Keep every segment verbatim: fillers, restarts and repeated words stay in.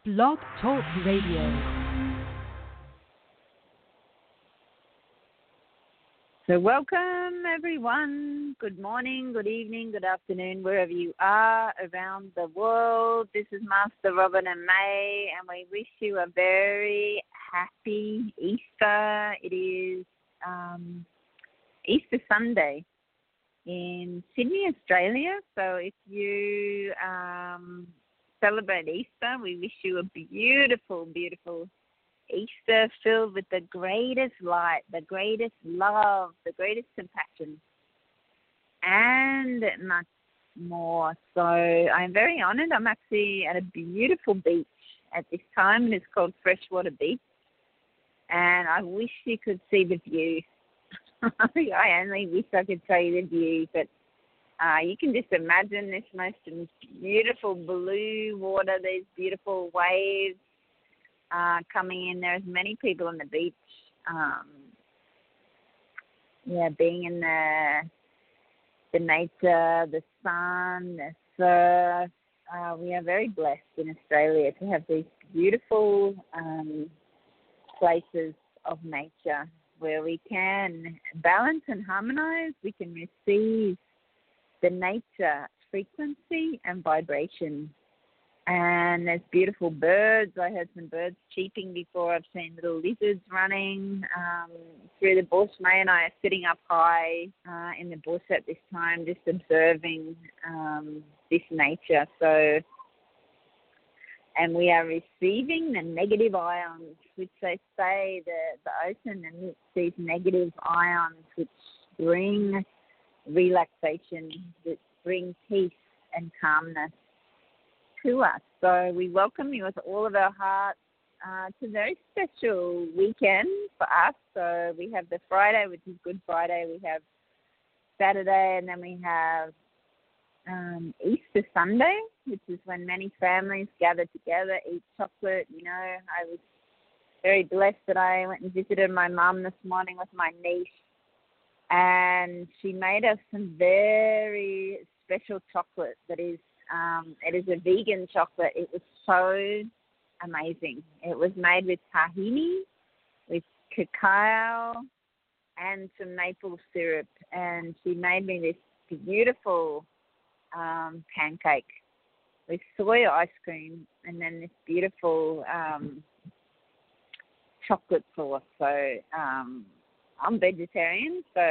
Blog Talk Radio. So welcome, everyone. Good morning, good evening, good afternoon, wherever you are around the world. This is Master Robin and May, and we wish you a very happy Easter. It is um, Easter Sunday in Sydney, Australia. So if you um, celebrate Easter, we wish you a beautiful, beautiful Easter filled with the greatest light, the greatest love, the greatest compassion, and much more. So I'm very honored. I'm actually at a beautiful beach at this time. It's called Freshwater Beach, and I wish you could see the view. I only wish I could show you the view, but uh, you can just imagine this most beautiful blue water, these beautiful waves uh, coming in. There's many people on the beach, um, yeah, being in the the nature, the sun, the surf. Uh, we are very blessed in Australia to have these beautiful um, places of nature where we can balance and harmonize. We can receive the nature frequency and vibration. And there's beautiful birds. I heard some birds cheeping before. I've seen little lizards running um, through the bush. May and I are sitting up high uh, in the bush at this time, just observing um, this nature. So, and we are receiving the negative ions, which they say the, the ocean emits these negative ions, which bring relaxation, which bring peace and calmness to us. So we welcome you with all of our hearts. Uh, it's a very special weekend for us. So we have the Friday, which is Good Friday. We have Saturday, and then we have um, Easter Sunday, which is when many families gather together, eat chocolate. You know, I was very blessed that I went and visited my mum this morning with my niece, and she made us some very special chocolate that is Um, it is a vegan chocolate. It was so amazing. It was made with tahini, with cacao, and some maple syrup. And she made me this beautiful um, pancake with soy ice cream, and then this beautiful um, chocolate sauce. So um, I'm vegetarian, so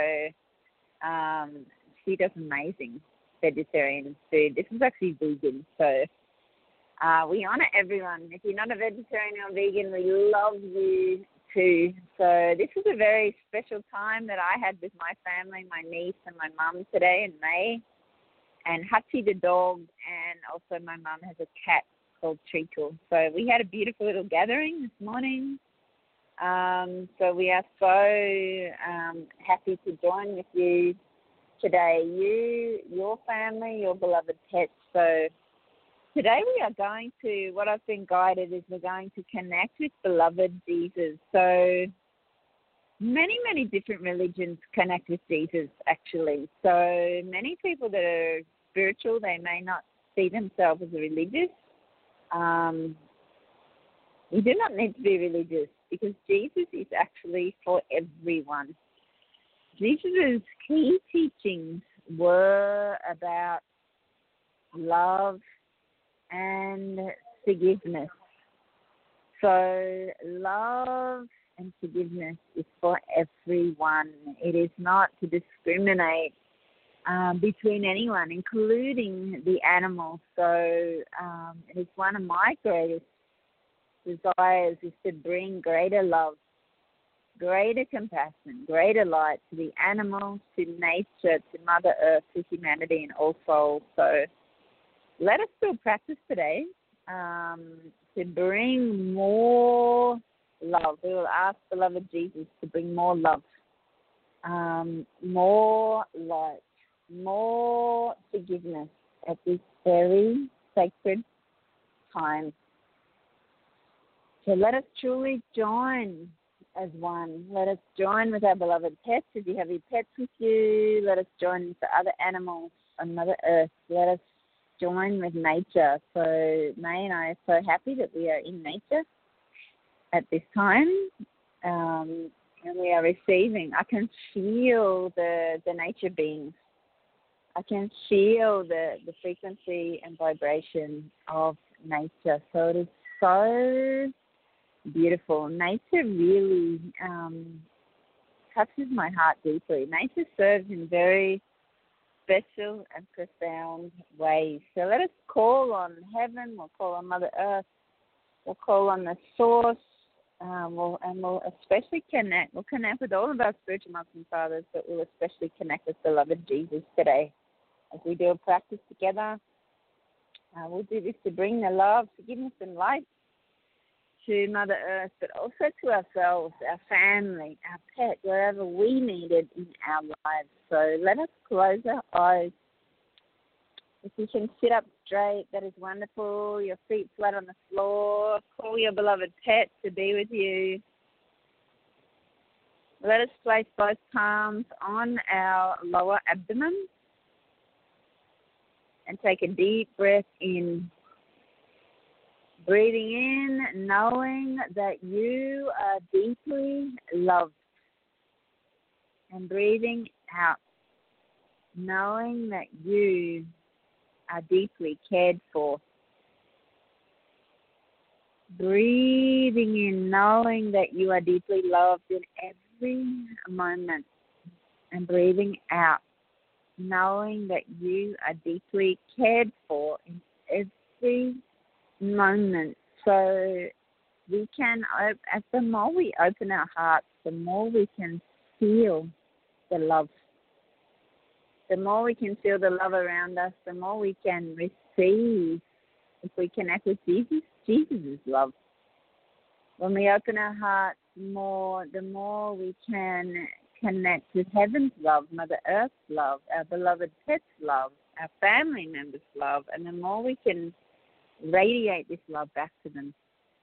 um, she does amazing vegetarian food. This is actually vegan, so uh, we honor everyone. If you're not a vegetarian or vegan, we love you too. So this is a very special time that I had with my family, my niece and my mum today in May, and Hachi the dog, and also my mum has a cat called Treacle. So we had a beautiful little gathering this morning. Um, so we are so um, happy to join with you today, you, your family, your beloved pets. So today we are going to, what I've been guided is we're going to connect with beloved Jesus. So many, many different religions connect with Jesus, actually. So many people that are spiritual, they may not see themselves as religious. Um, you do not need to be religious because Jesus is actually for everyone. Jesus' key teachings were about love and forgiveness. So love and forgiveness is for everyone. It is not to discriminate um, between anyone, including the animals. So um, it is one of my greatest desires is to bring greater love, greater compassion, greater light to the animals, to nature, to Mother Earth, to humanity and all souls. So let us still practice today um, to bring more love. We will ask beloved Jesus to bring more love, um, more light, more forgiveness at this very sacred time. So let us truly join as one. Let us join with our beloved pets. If you have your pets with you, let us join with the other animals on Mother Earth. Let us join with nature. So May and I are so happy that we are in nature at this time, um, and we are receiving. I can feel the, the nature beings. I can feel the, the frequency and vibration of nature. So it is so beautiful. Nature really um, touches my heart deeply. Nature serves in very special and profound ways. So let us call on heaven, we'll call on Mother Earth, we'll call on the source, um, we'll, and we'll especially connect. We'll connect with all of our spiritual mothers and fathers, but we'll especially connect with beloved Jesus today. As we do a practice together, uh, we'll do this to bring the love, forgiveness, and light to Mother Earth, but also to ourselves, our family, our pet, wherever we need it in our lives. So let us close our eyes. If you can sit up straight, that is wonderful. Your feet flat on the floor. Call your beloved pet to be with you. Let us place both palms on our lower abdomen and take a deep breath in. Breathing in, knowing that you are deeply loved. And breathing out, knowing that you are deeply cared for. Breathing in, knowing that you are deeply loved in every moment. And breathing out, knowing that you are deeply cared for in every moment. So we can, as the more we open our hearts, the more we can feel the love. The more we can feel the love around us, the more we can receive. If we connect with Jesus, Jesus' love. When we open our hearts more, the more we can connect with heaven's love, Mother Earth's love, our beloved pet's love, our family members' love, and the more we can radiate this love back to them.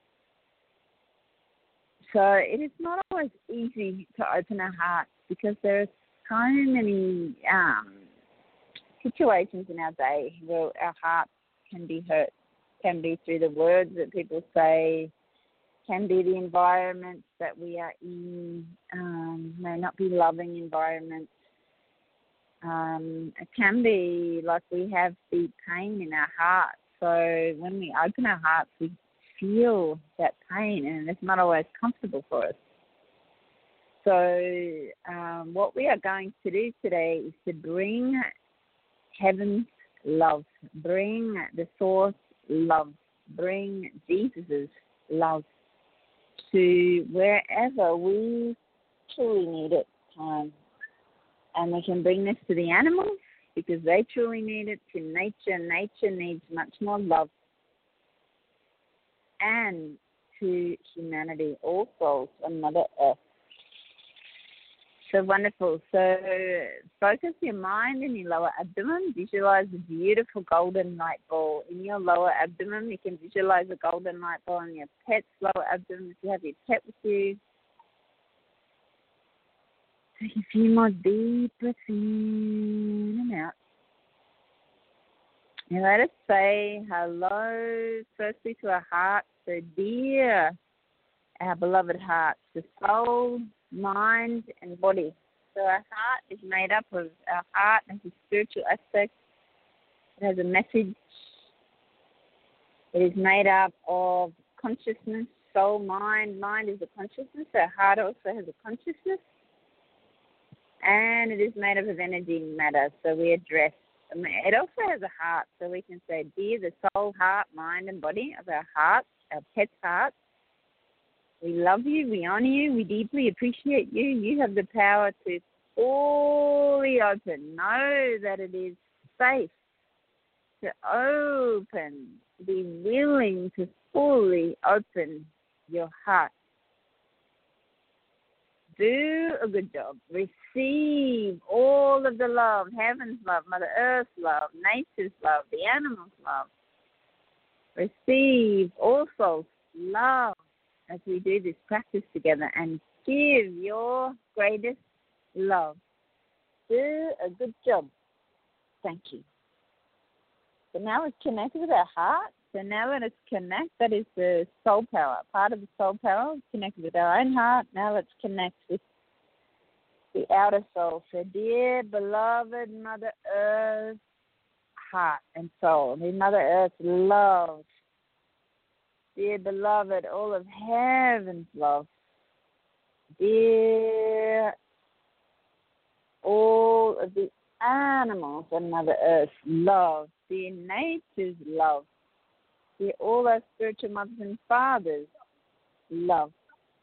So it is not always easy to open our hearts because there are so many um, situations in our day where our hearts can be hurt. Can be through the words that people say, can be the environments that we are in, um, may not be loving environments. Um, it can be like we have deep pain in our heart. So when we open our hearts, we feel that pain, and it's not always comfortable for us. So um, what we are going to do today is to bring heaven's love, bring the source love, bring Jesus' love to wherever we truly need it. Um, and we can bring this to the animals because they truly need it, to nature. Nature needs much more love. And to humanity, all souls on Mother Earth. So wonderful. So focus your mind in your lower abdomen. Visualize a beautiful golden light ball in your lower abdomen. You can visualize a golden light ball in your pet's lower abdomen if you have your pet with you. Take a few more deep breaths in and out. And let us say hello firstly to our heart. So dear, our beloved heart, the soul, mind, and body. So our heart is made up of, our heart has a spiritual aspect. It has a message. It is made up of consciousness, soul, mind. Mind is a consciousness. Our heart also has a consciousness. And it is made up of energy and matter. So we address. It also has a heart. So we can say, dear, the soul, heart, mind, and body of our heart, our pet's heart. We love you, we honor you, we deeply appreciate you. You have the power to fully open. Know that it is safe to open, to be willing to fully open your heart. Do a good job. Receive all of the love, heaven's love, Mother Earth's love, nature's love, the animals' love. Receive all souls' love as we do this practice together, and give your greatest love. Do a good job. Thank you. So now it's connected with our heart. So now let us connect. That is the soul power. Part of the soul power is connected with our own heart. Now let's connect with the outer soul. So dear beloved Mother Earth, heart and soul. Dear Mother Earth, love. Dear beloved, all of heaven's love. Dear all of the animals on Mother Earth, love. Dear nature's love. Dear all our spiritual mothers and fathers, love.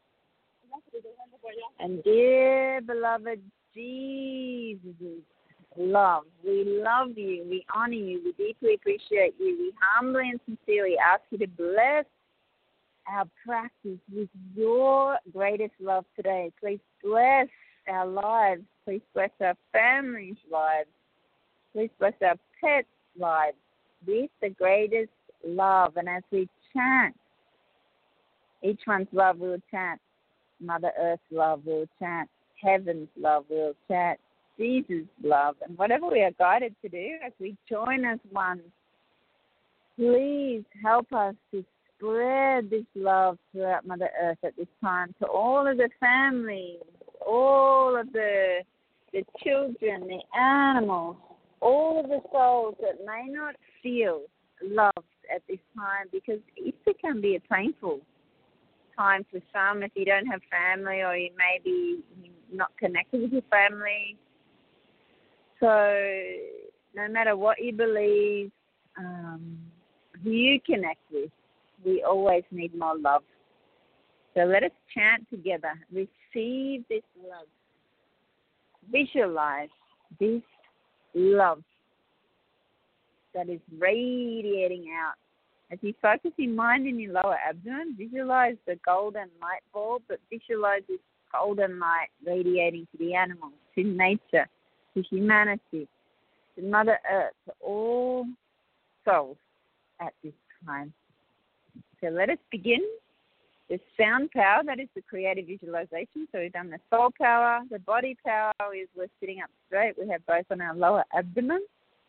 And dear beloved Jesus, love. We love you. We honor you. We deeply appreciate you. We humbly and sincerely ask you to bless our practice with your greatest love today. Please bless our lives. Please bless our families' lives. Please bless our pets' lives with the greatest love. And as we chant each one's love, we will chant Mother Earth's love, we will chant heaven's love, we will chant Jesus' love. And whatever we are guided to do, as we join as one, please help us to spread this love throughout Mother Earth at this time to all of the families, all of the the children, the animals, all of the souls that may not feel loved at this time, because Easter can be a painful time for some if you don't have family or you may be not connected with your family. So no matter what you believe, um, who you connect with, we always need more love. So let us chant together. Receive this love. Visualize this love that is radiating out. As you focus your mind in your lower abdomen, visualize the golden light bulb, but visualize this golden light radiating to the animals, to nature, to humanity, to Mother Earth, to all souls at this time. So let us begin. The sound power, that is the creative visualization. So we've done the soul power. The body power is we're sitting up straight. We have both on our lower abdomen.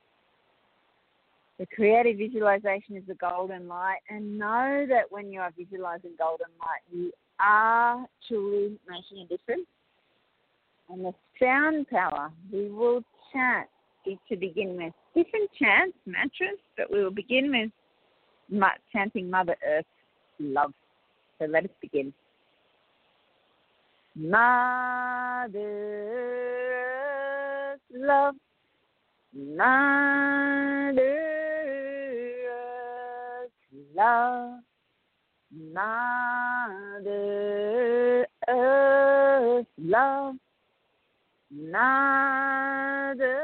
The creative visualization is the golden light. And know that when you are visualizing golden light, you are truly making a difference. And the sound power, we will chant to begin with. Different chants, mantras, but we will begin with chanting Mother Earth's love. So let us begin. Mother Earth, love. Mother Earth, love. Mother Earth, love. Mother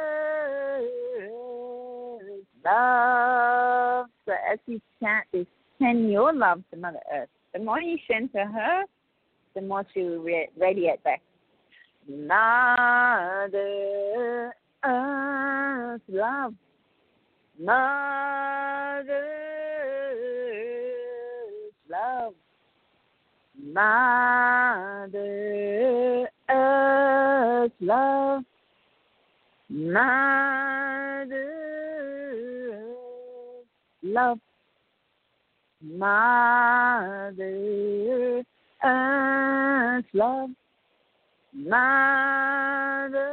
Earth, love. So as you chant this, send your love to Mother Earth. The more you send to her, the more she will radiate back. Mother Earth, love. Mother Earth, love. Mother Earth, love. Mother Earth, love. Mother Earth, love. Mother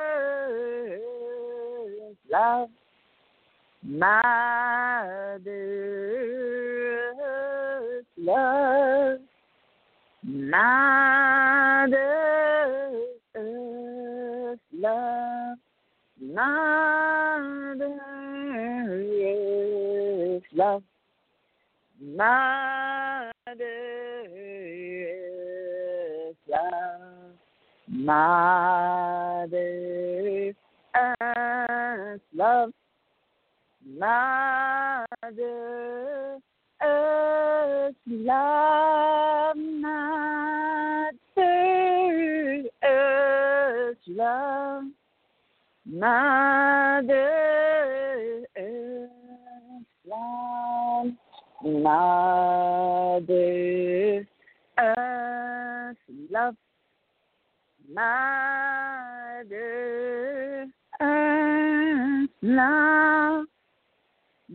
Earth, love. Mother Earth, love. Mother Earth, love. Mother Earth, love. Mother Earth, love. Mother Earth, love. Mother Earth, love. Mother Earth, love. Mother Earth, love. Mother Earth, love. Mother Earth, love.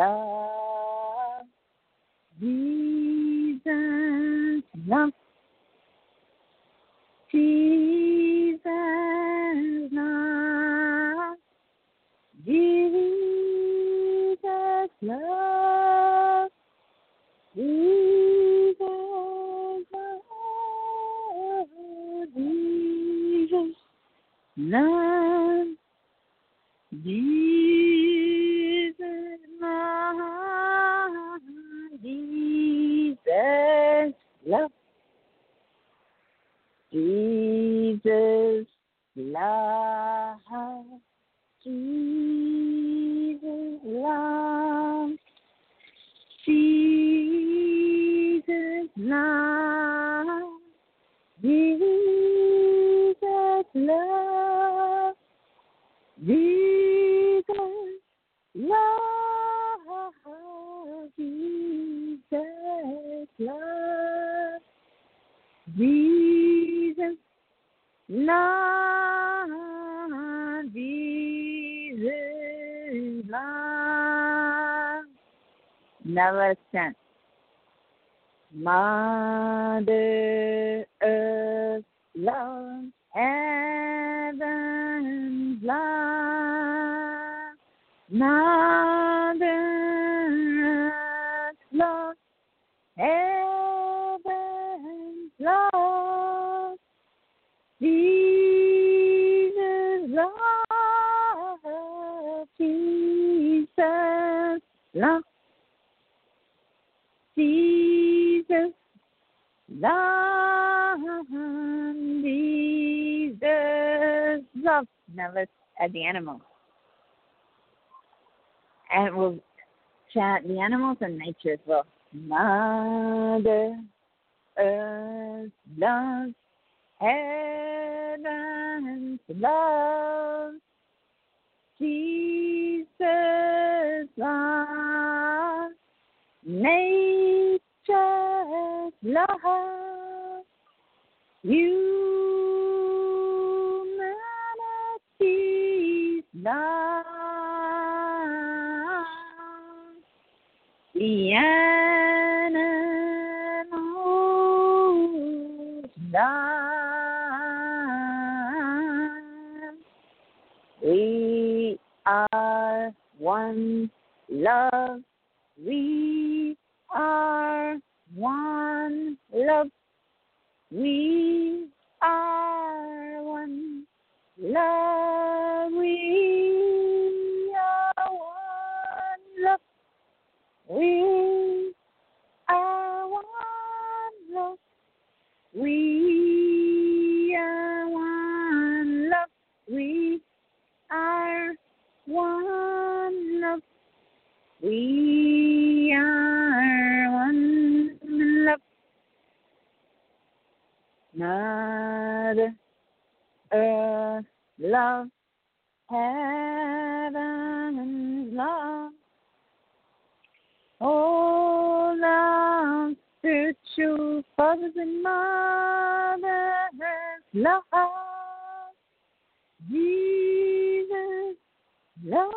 love. Jesus, love. Jesus, love. Jesus, love. Jesus, love. Jesus, love. Jesus, love. Jesus, love. Jesus, love. Jesus, love. Jesus, love. Jesus, love. Jesus, love. Jesus, love. Jesus, love. Jesus, love. Now let's chant. Mother Earth, love, heaven's love. Mother Earth, love, heaven's love. Jesus, love. Jesus, love. Jesus, love. Jesus, love. Now let's add the animals. And we'll chant the animals and nature as well. Mother Earth, love. Heaven's love. Jesus, love. Nature's love, humanity's love, the animals' love. We are one love. We are one love. We are one love. We are one love. We are one love. We are one love. We are one love. We are one love. Mother Earth, love. Heaven, love. All love, spiritual fathers and mothers, love. Jesus, love.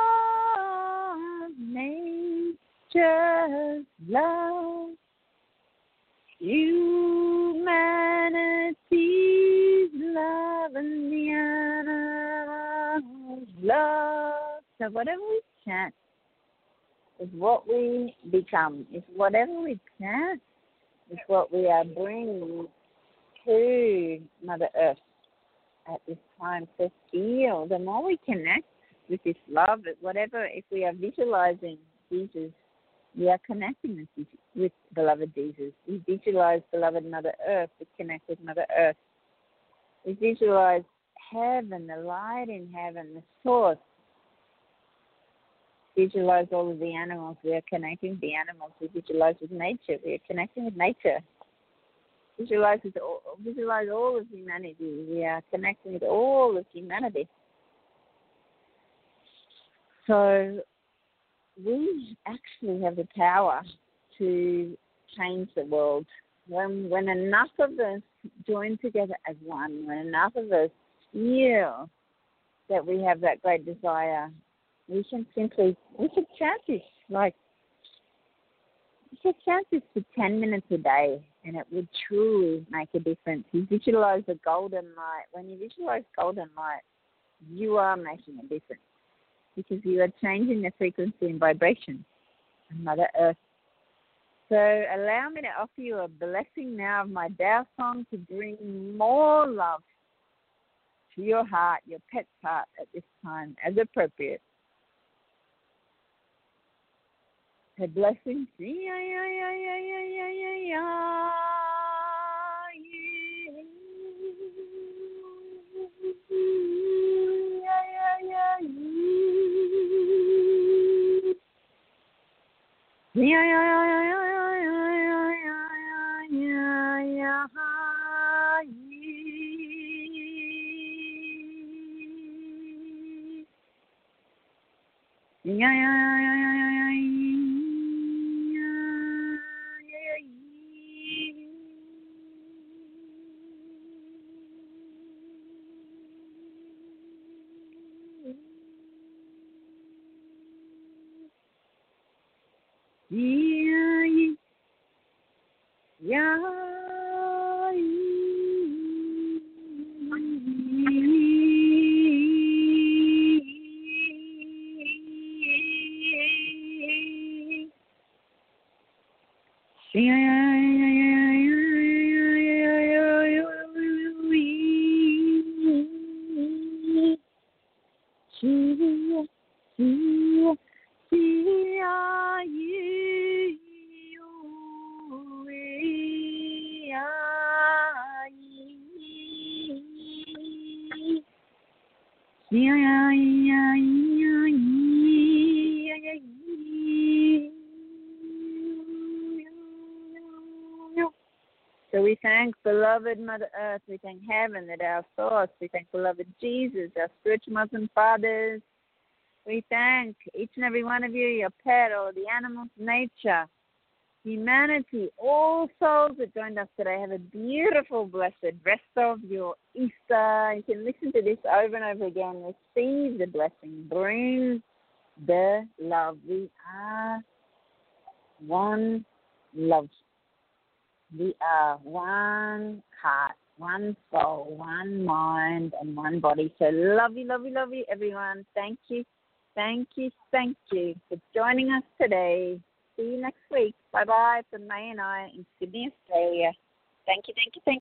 Nature's love, humanity's love, and the animals' love. So whatever we chant is what we become. Is whatever we chant is what we are bringing to Mother Earth at this time to feel. The more we connect with this love, whatever, if we are visualizing Jesus, we are connecting with, with beloved Jesus. We visualize beloved Mother Earth. We connect with Mother Earth. We visualize heaven, the light in heaven, the source. Visualize all of the animals. We are connecting with the animals. We visualize with nature. We are connecting with nature. Visualize, with all, visualize all of humanity. We are connecting with all of humanity. So we actually have the power to change the world. When when enough of us join together as one, when enough of us feel that we have that great desire we can simply, we should chant this, like, we should chant this for ten minutes a day, and it would truly make a difference. You visualize the golden light. When you visualize golden light, you are making a difference because you are changing the frequency and vibration of Mother Earth. So allow me to offer you a blessing now of my Tao song to bring more love to your heart, your pet's heart at this time, as appropriate. A blessing. Yeah, yeah, yeah, yeah, yeah, yeah, yeah, yeah. Yeah, yeah, yeah, yeah, yeah, yeah, yeah, yeah, yeah, So we thank beloved Mother Earth, we thank Heaven, that our source, we thank beloved Jesus, our spiritual mothers and fathers. We thank each and every one of you, your pet or the animals, nature, humanity, all souls that joined us today. Have a beautiful, blessed rest of your Easter. You can listen to this over and over again. Receive the blessing. Bring the love. We are one love. We are one heart, one soul, one mind, and one body. So love you, love you, love you, everyone. Thank you, thank you, thank you for joining us today. See you next week. Bye-bye from May and I in Sydney, Australia. Thank you, thank you, thank you.